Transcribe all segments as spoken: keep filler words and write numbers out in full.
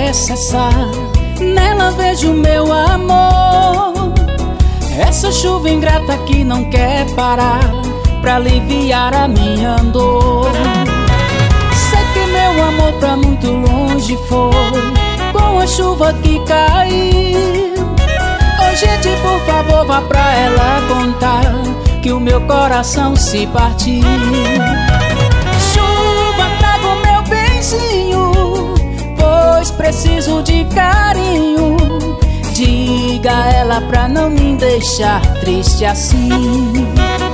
quer cessar, nela vejo meu amor. Essa chuva ingrata que não quer parar, pra aliviar a minha dor. Sei que meu amor pra muito longe foi, com a chuva que caiu. Ô gente, por favor, vá pra ela contar que o meu coração se partiu. Chuva, traga o meu benzinho, pois preciso de carinho. Diga a ela pra não me deixar triste assim.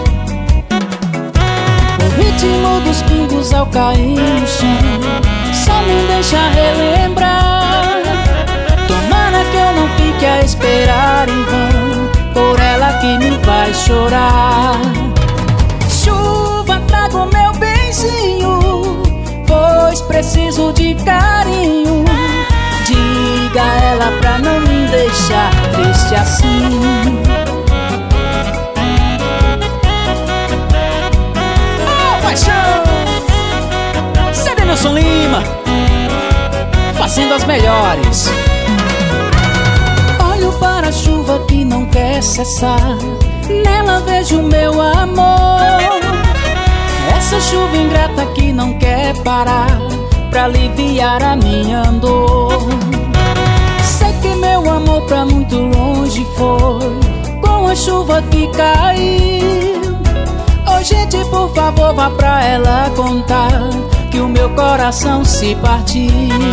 O ritmo dos pingos ao cair no chão só me deixa relembrar. Tomara que eu não fique a esperar em vão, por ela que me faz chorar. Chuva, traga o meu benzinho, pois preciso de carinho. Diga a ela pra não me deixar triste assim. Oh, paixão! Cedenilson Lima, fazendo as melhores. Olho para a chuva que não quer cessar, nela vejo meu amor. Essa chuva ingrata que não quer parar, pra aliviar a minha dor. Sei que meu amor pra muito longe foi, com a chuva que caiu. Ô gente, por favor, vá pra ela contar que o meu coração se partiu.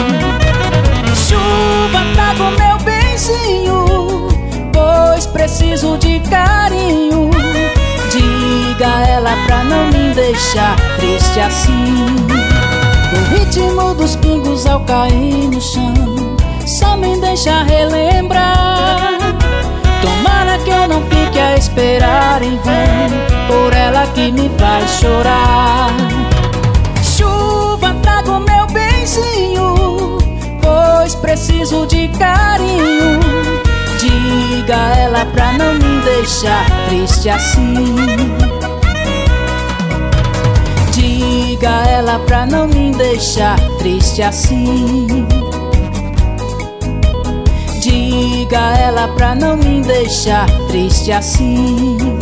Chuva, traga o meu benzinho, pois preciso de carinho. Diga a ela pra não me deixar triste assim. O ritmo dos pingos ao cair no chão só me deixa relembrar. Tomara que eu não fique a esperar em vão, por ela que me faz chorar. Chuva, traga o meu benzinho, pois preciso de carinho. Diga a ela pra não me deixar triste assim. Diga a ela pra não me deixar triste assim. Diga a ela pra não me deixar triste assim.